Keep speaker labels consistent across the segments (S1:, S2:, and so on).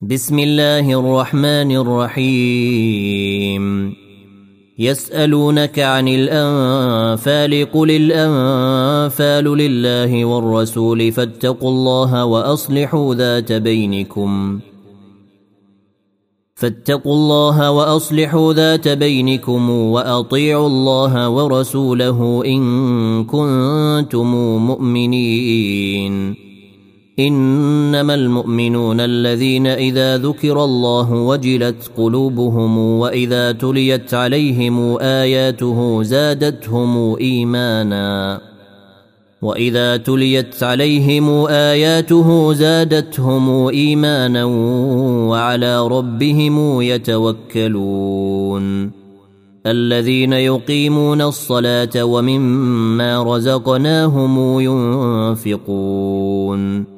S1: بسم الله الرحمن الرحيم. يسألونك عن الأنفال قل الأنفال لله والرسول فاتقوا الله وأصلحوا ذات بينكم وأطيعوا الله ورسوله إن كنتم مؤمنين. إنما المؤمنون الذين إذا ذكر الله وجلت قلوبهم وإذا تليت عليهم آياته زادتهم إيمانا وعلى ربهم يتوكلون. الذين يقيمون الصلاة ومما رزقناهم ينفقون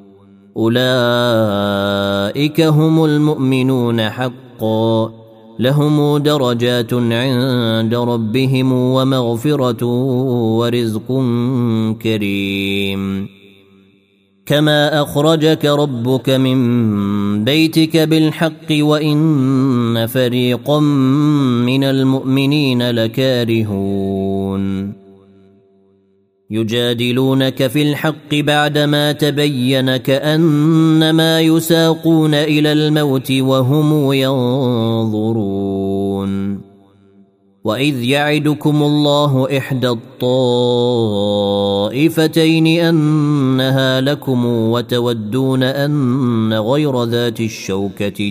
S1: أولئك هم المؤمنون حقا لهم درجات عند ربهم ومغفرة ورزق كريم. كما أخرجك ربك من بيتك بالحق وإن فريقا من المؤمنين لكارهون يجادلونك في الحق بعدما تبين كأنما يساقون إلى الموت وهم ينظرون. وإذ يعدكم الله إحدى الطائفتين أنها لكم وتودون أن غير ذات الشوكة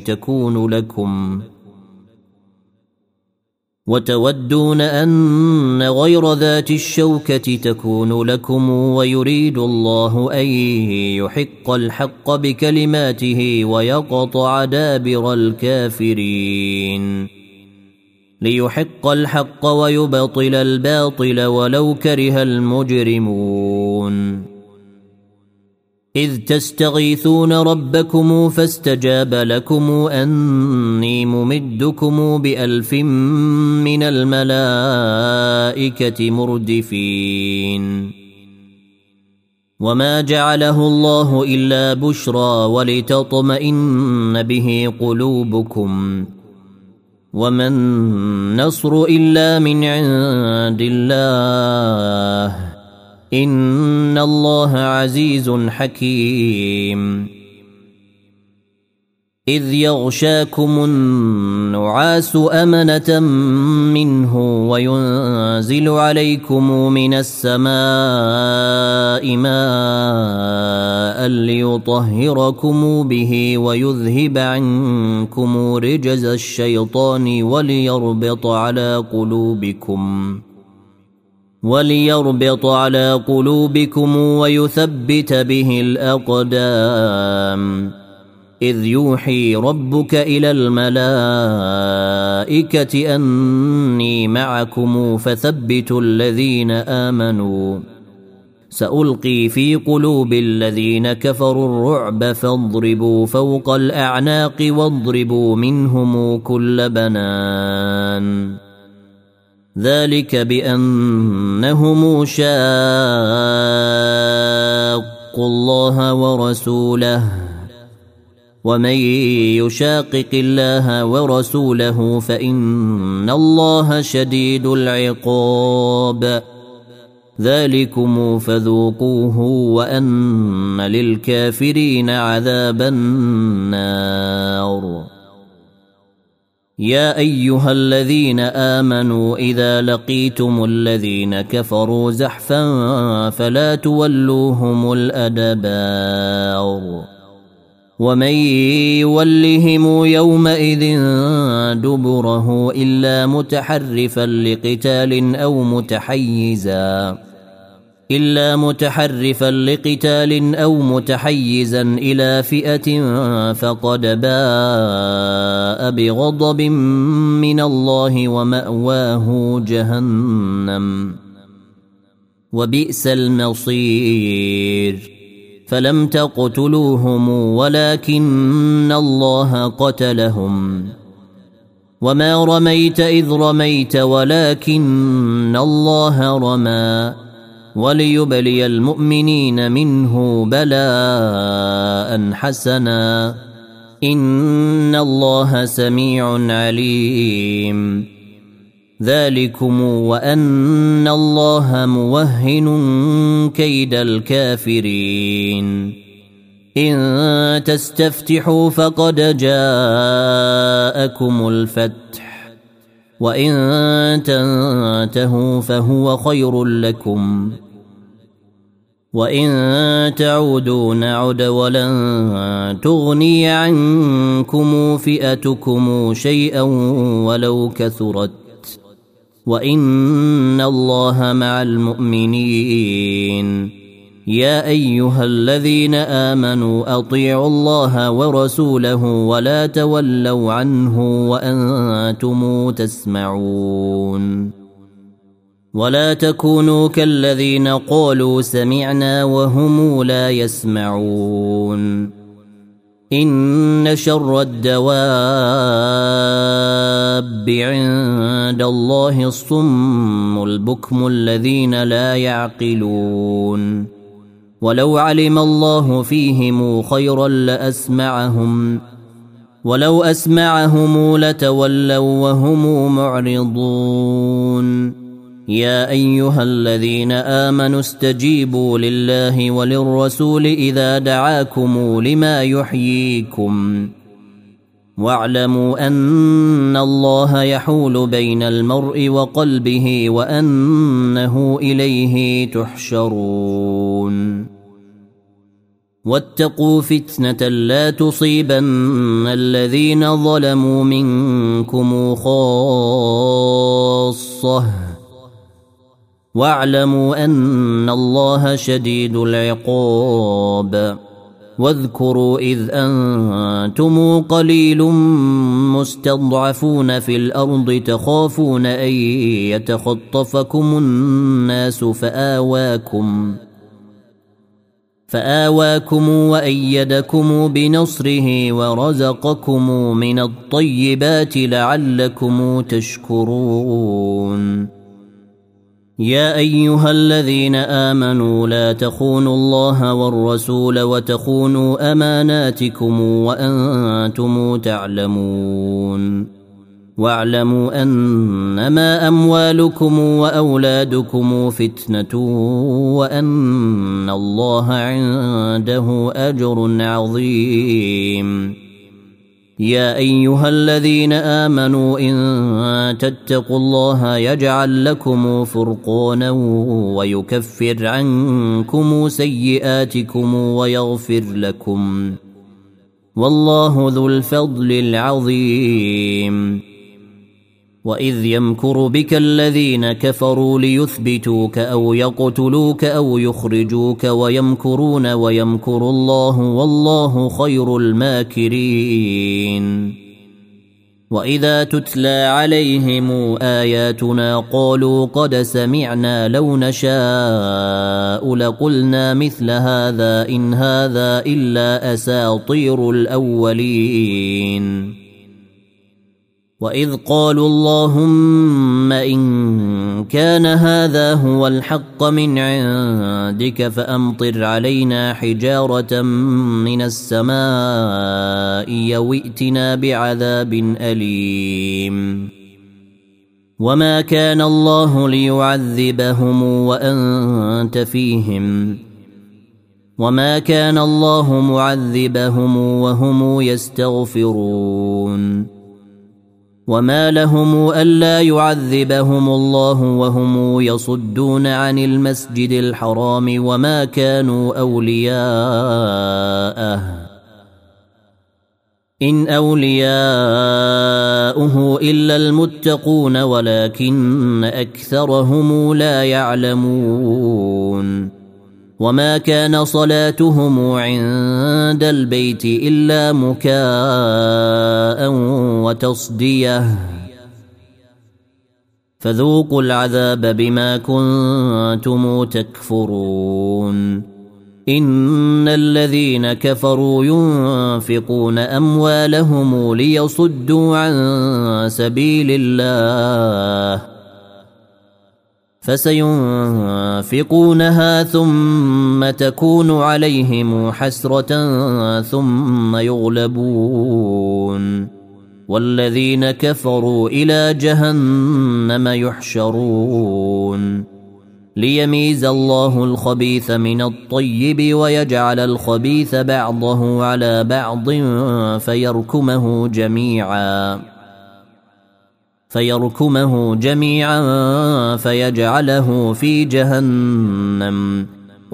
S1: تكون لكم ويريد الله أن يحق الحق بكلماته ويقطع دابر الكافرين ليحق الحق ويبطل الباطل ولو كره المجرمون. إذ تستغيثون ربكم فاستجاب لكم أني ممدكم ب1000 من الملائكة مردفين. وما جعله الله إلا بشرى ولتطمئن به قلوبكم وما النصر إلا من عند الله إن الله عزيز حكيم. إذ يغشاكم النعاس أمنة منه وينزل عليكم من السماء ماء ليطهركم به ويذهب عنكم رجز الشيطان وليربط على قلوبكم ويثبت به الأقدام. إذ يوحي ربك إلى الملائكة أني معكم فثبتوا الذين آمنوا سألقي في قلوب الذين كفروا الرعب فاضربوا فوق الأعناق واضربوا منهم كل بنان. ذلك بأنهم شاقوا الله ورسوله ومن يشاقق الله ورسوله فإن الله شديد العقاب. ذلكم فذوقوه وأن للكافرين عذاب النار. يا أيها الذين آمنوا إذا لقيتم الذين كفروا زحفا فلا تولوهم الأدبار. ومن يولهم يومئذ دبره إلا متحرفا لقتال أو متحيزا إلى فئة فقد باء بغضب من الله ومأواه جهنم وبئس المصير. فلم تقتلوهم ولكن الله قتلهم وما رميت إذ رميت ولكن الله رمى وليبلي المؤمنين منه بلاء حسنا إن الله سميع عليم. ذلكم وأن الله موهن كيد الكافرين. إن تستفتحوا فقد جاءكم الفتح وإن تنتهوا فهو خير لكم وإن تعودوا نعد ولن تغني عنكم فئتكم شيئا ولو كثرت وإن الله مع المؤمنين. يا أيها الذين آمنوا أطيعوا الله ورسوله ولا تولوا عنه وأنتم تسمعون. ولا تكونوا كالذين قالوا سمعنا وهم لا يسمعون. إن شر الدواب عند الله الصم البكم الذين لا يعقلون. ولو علم الله فيهم خيرا لأسمعهم ولو أسمعهم لتولوا وهم معرضون. يا أيها الذين آمنوا استجيبوا لله وللرسول إذا دعاكم لما يحييكم واعلموا أن الله يحول بين المرء وقلبه وأنه إليه تحشرون. واتقوا فتنة لا تصيبن الذين ظلموا منكم خاصة واعلموا أن الله شديد العقاب. واذكروا إذ أنتم قليل مستضعفون في الأرض تخافون أن يتخطفكم الناس فآواكم وأيدكم بنصره ورزقكم من الطيبات لعلكم تشكرون. يا أيها الذين آمنوا لا تخونوا الله والرسول وتخونوا أماناتكم وأنتم تعلمون. واعلموا أنما أموالكم وأولادكم فتنة وأن الله عنده أجر عظيم. يا أيها الذين آمنوا إن تتقوا الله يجعل لكم فرقانا ويكفر عنكم سيئاتكم ويغفر لكم والله ذو الفضل العظيم. وإذ يمكر بك الذين كفروا ليثبتوك أو يقتلوك أو يخرجوك ويمكرون ويمكر الله والله خير الماكرين. وإذا تتلى عليهم آياتنا قالوا قد سمعنا لو نشاء لقلنا مثل هذا إن هذا إلا أساطير الأولين. وإذ قالوا اللهم إن كان هذا هو الحق من عندك فأمطر علينا حجارة من السماء أو ائتنا بعذاب أليم. وما كان الله ليعذبهم وأنت فيهم وما كان الله معذبهم وهم يستغفرون. وما لهم ألا يعذبهم الله وهم يصدون عن المسجد الحرام وما كانوا أولياءه إن أولياؤه إلا المتقون ولكن أكثرهم لا يعلمون. وما كان صلاتهم عند البيت إلا مكاء وتصدية فذوقوا العذاب بما كنتم تكفرون. إن الذين كفروا ينفقون أموالهم ليصدوا عن سبيل الله فسينفقونها ثم تكون عليهم حسرة ثم يغلبون والذين كفروا إلى جهنم يحشرون ليميز الله الخبيث من الطيب ويجعل الخبيث بعضه على بعض فيركمه جميعا فيجعله في جهنم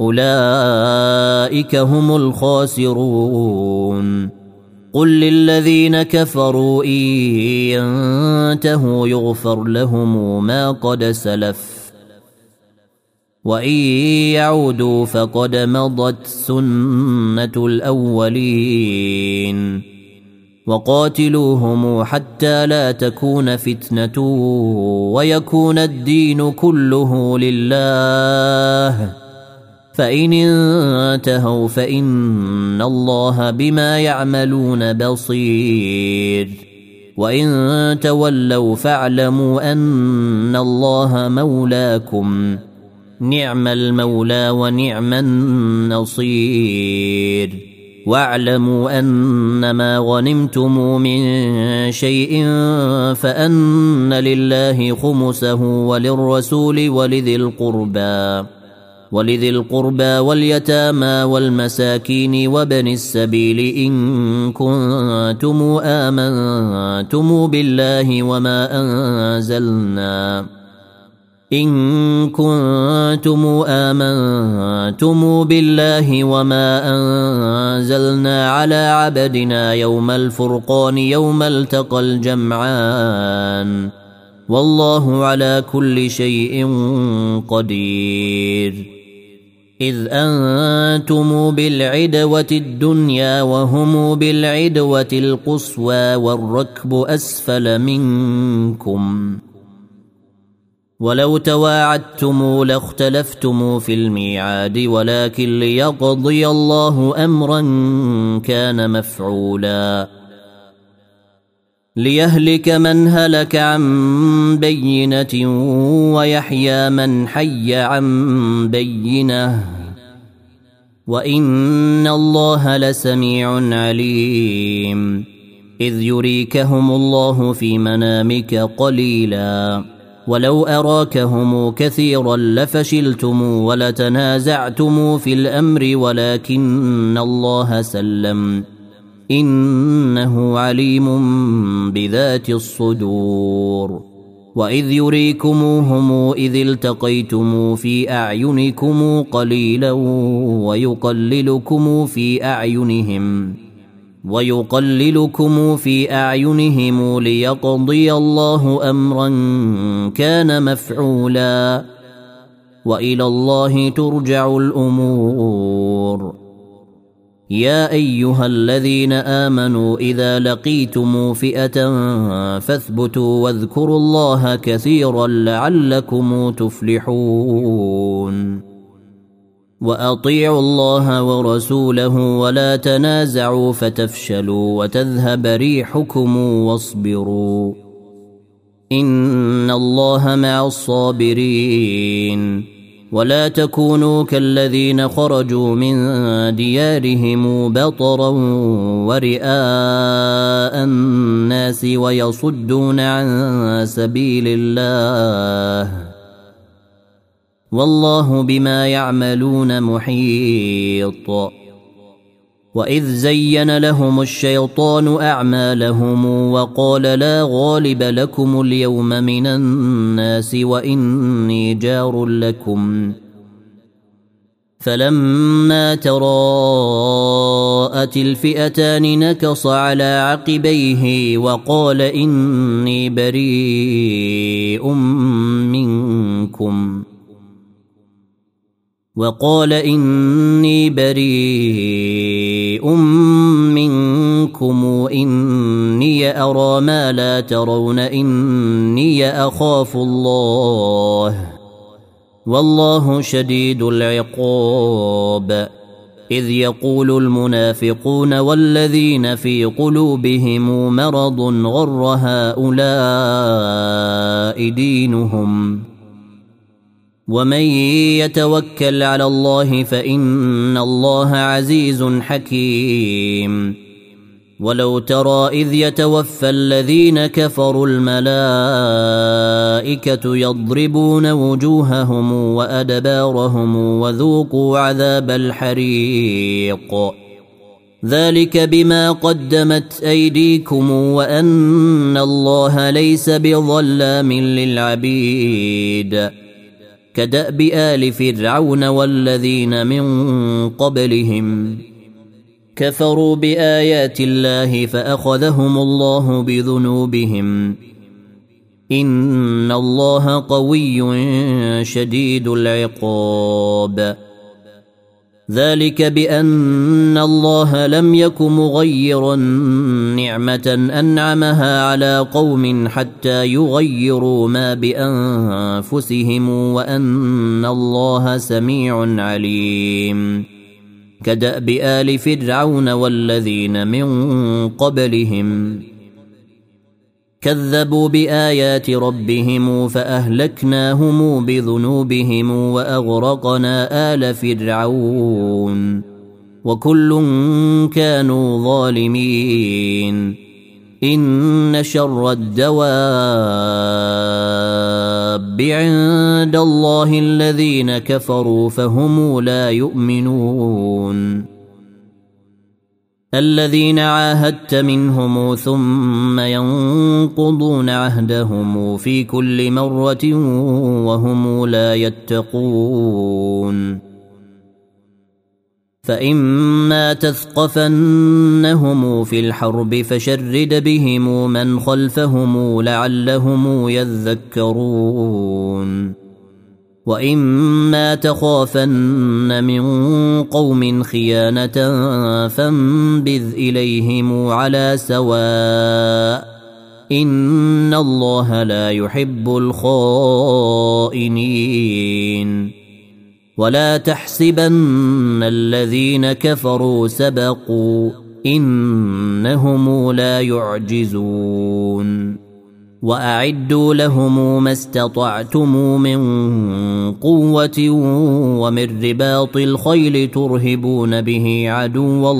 S1: أولئك هم الخاسرون قل للذين كفروا إن ينتهوا يغفر لهم ما قد سلف وإن يعودوا فقد مضت سنة الأولين وقاتلوهم حتى لا تكون فتنة ويكون الدين كله لله فإن انتهوا فإن الله بما يعملون بصير وإن تولوا فاعلموا أن الله مولاكم نعم المولى ونعم النصير واعلموا أنما غنمتم من شيء فأن لله خمسه وللرسول ولذي القربى واليتامى والمساكين وابن السبيل إن كنتم آمنتم بالله وما أنزلنا على عبدنا يوم الفرقان يوم التقى الجمعان والله على كل شيء قدير إذ أنتم بالعدوة الدنيا وهم بالعدوة القصوى والركب أسفل منكم ولو تواعدتم لاختلفتم في الميعاد ولكن ليقضي الله أمرا كان مفعولا ليهلك من هلك عن بينة ويحيى من حي عن بينة وإن الله لسميع عليم إذ يريكهم الله في منامك قليلا ولو أراكهم كثيرا لفشلتم ولتنازعتم في الأمر ولكن الله سلم إنه عليم بذات الصدور وإذ يريكموهم إذ التقيتم في أعينكم قليلا ويقللكم في أعينهم ليقضي الله أمرا كان مفعولا وإلى الله ترجع الأمور يا أيها الذين آمنوا إذا لقيتم فئة فاثبتوا واذكروا الله كثيرا لعلكم تفلحون وأطيعوا الله ورسوله ولا تنازعوا فتفشلوا وتذهب ريحكم واصبروا إن الله مع الصابرين ولا تكونوا كالذين خرجوا من ديارهم بطرا ورئاء الناس ويصدون عن سبيل الله والله بما يعملون محيط وإذ زين لهم الشيطان أعمالهم وقال لا غالب لكم اليوم من الناس وإني جار لكم فلما تراءت الفئتان نكص على عقبيه وقال إني بريء منكم إني أرى ما لا ترون إني أخاف الله والله شديد العقاب إذ يقول المنافقون والذين في قلوبهم مرض غر هؤلاء دينهم ومن يتوكل على الله فإن الله عزيز حكيم ولو ترى إذ يتوفى الذين كفروا الملائكة يضربون وجوههم وأدبارهم وذوقوا عذاب الحريق ذلك بما قدمت أيديكم وأن الله ليس بظلام للعبيد كدأب آل فرعون والذين من قبلهم كفروا بآيات الله فأخذهم الله بذنوبهم إن الله قوي شديد العقاب ذلك بأن الله لم يك مغيرا نعمة أنعمها على قوم حتى يغيروا ما بأنفسهم وأن الله سميع عليم كدأب آل فرعون والذين من قبلهم كذبوا بآيات ربهم فأهلكناهم بذنوبهم وأغرقنا آل فرعون وكل كانوا ظالمين إن شر الدواب عند الله الذين كفروا فهم لا يؤمنون الذين عاهدت منهم ثم ينقضون عهدهم في كل مرة وهم لا يتقون فإما تثقفنهم في الحرب فشرد بهم من خلفهم لعلهم يذكرون وإما تخافن من قوم خيانة فانبذ إليهم على سواء إن الله لا يحب الخائنين ولا تحسبن الذين كفروا سبقوا إنهم لا يعجزون وأعدوا لهم ما استطعتم من قوة ومن رباط الخيل ترهبون به عدو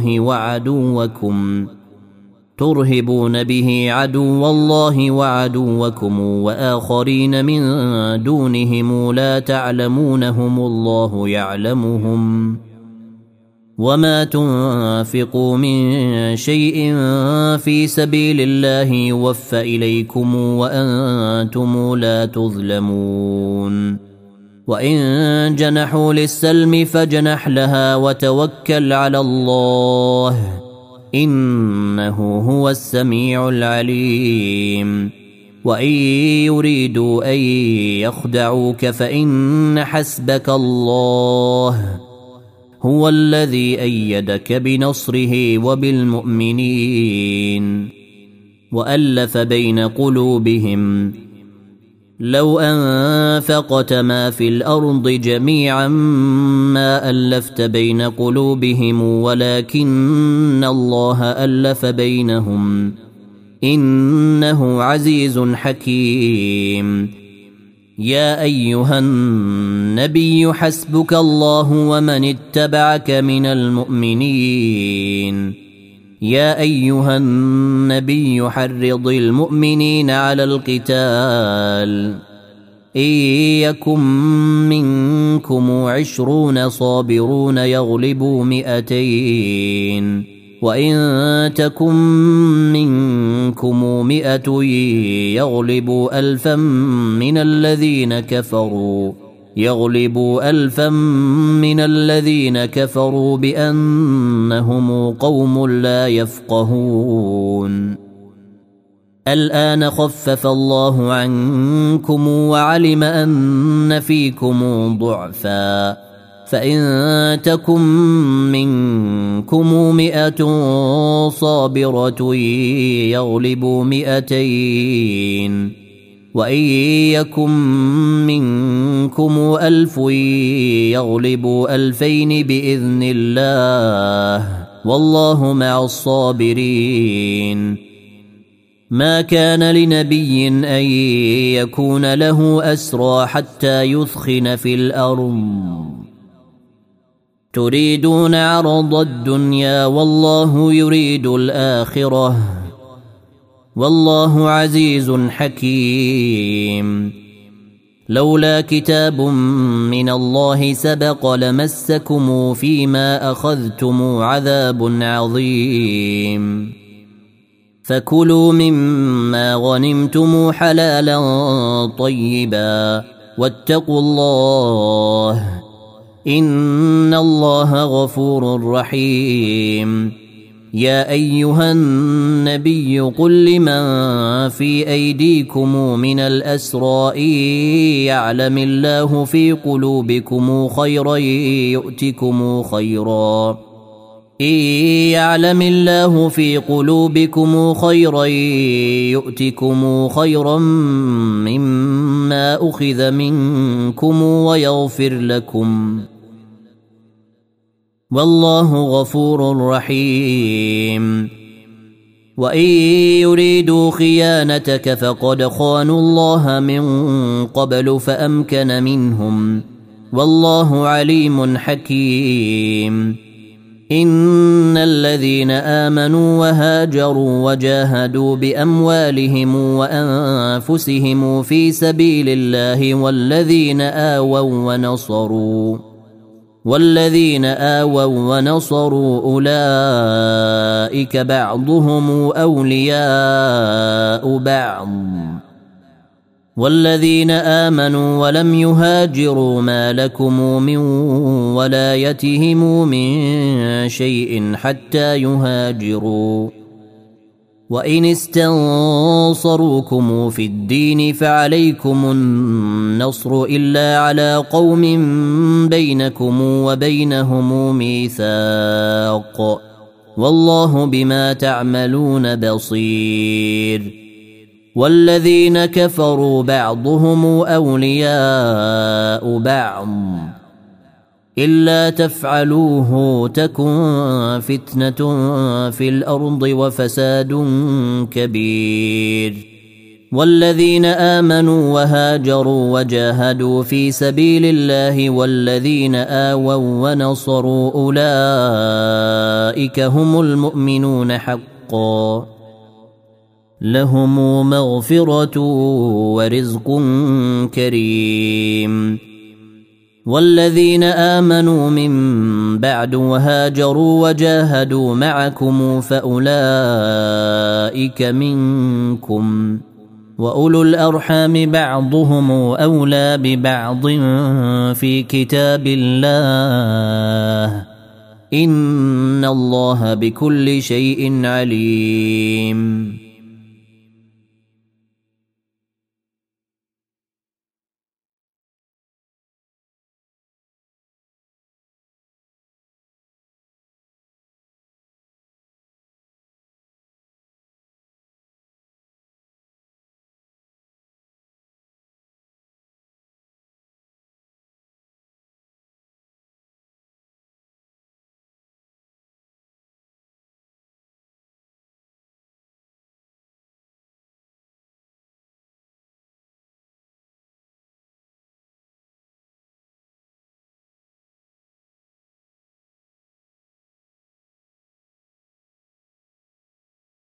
S1: الله وعدوكم وآخرين من دونهم لا تعلمونهم الله يعلمهم وما تنفقوا من شيء في سبيل الله يوفى إليكم وأنتم لا تظلمون وإن جنحوا للسلم فاجنح لها وتوكل على الله إنه هو السميع العليم وإن يريدوا أن يخدعوك فإن حسبك الله هو الذي أيدك بنصره وبالمؤمنين وألف بين قلوبهم لو أنفقت ما في الأرض جميعا ما ألفت بين قلوبهم ولكن الله ألف بينهم إنه عزيز حكيم يا أيها النبي حسبك الله ومن اتبعك من المؤمنين يا أيها النبي حرض المؤمنين على القتال إن يكن منكم 20 صابرون يغلبوا 200 وإن تكن منكم 100 يغلبوا 1000 من الذين كفروا بأنهم قوم لا يفقهون الآن خفف الله عنكم وعلم أن فيكم ضعفا فإن تكن منكم 100 صابرة يغلبوا 200 وإن يكن منكم 1000 يغلبوا 2000 بإذن الله والله مع الصابرين ما كان لنبي أن يكون له أسرى حتى يثخن في الأرض تريدون عرض الدنيا والله يريد الآخرة والله عزيز حكيم لولا كتاب من الله سبق لمسكم فيما أخذتم عذاب عظيم فكلوا مما غنمتم حلالا طيبا واتقوا الله إن الله غفور رحيم يا أيها النبي قل لمن في أيديكم من الأسرى إن يعلم الله في قلوبكم خيرا يؤتكم خيرا إن يعلم الله في قلوبكم خيرا يؤتكم خيرا مما أخذ منكم ويغفر لكم والله غفور رحيم وإن يريدوا خيانتك فقد خانوا الله من قبل فأمكن منهم والله عليم حكيم إن الذين آمنوا وهاجروا وجاهدوا بأموالهم وأنفسهم في سبيل الله والذين آووا ونصروا أولئك بعضهم أولياء بعض والذين آمنوا ولم يهاجروا ما لكم من ولايتهم من شيء حتى يهاجروا وإن استنصروكم في الدين فعليكم النصر إلا على قوم بينكم وبينهم ميثاق والله بما تعملون بصير والذين كفروا بعضهم أولياء بعض إلا تفعلوه تكن فتنة في الأرض وفساد كبير والذين آمنوا وهاجروا وجاهدوا في سبيل الله والذين آووا ونصروا أولئك هم المؤمنون حقا لهم مغفرة ورزق كريم والذين آمنوا من بعد وهاجروا وجاهدوا معكم فأولئك منكم وأولو الأرحام بعضهم أولى ببعض في كتاب الله إن الله بكل شيء عليم